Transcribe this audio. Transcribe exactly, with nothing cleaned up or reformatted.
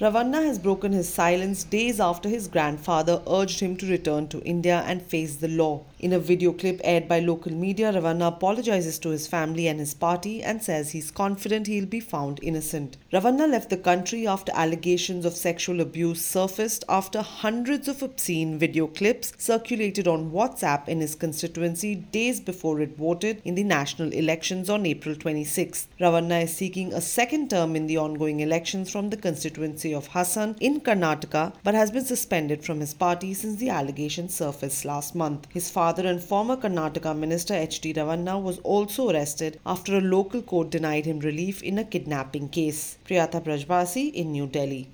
Ravanna has broken his silence days after his grandfather urged him to return to India and face the law. In a video clip aired by local media, Ravanna apologizes to his family and his party and says he's confident he'll be found innocent. Ravanna left the country after allegations of sexual abuse surfaced after hundreds of obscene video clips circulated on WhatsApp in his constituency days before it voted in the national elections on April twenty-sixth. Ravanna is seeking a second term in the ongoing elections from the constituency of Hassan in Karnataka, but has been suspended from his party since the allegations surfaced last month. His father and former Karnataka Minister H D Ravanna was also arrested after a local court denied him relief in a kidnapping case. Priyatha Brajbasi in New Delhi.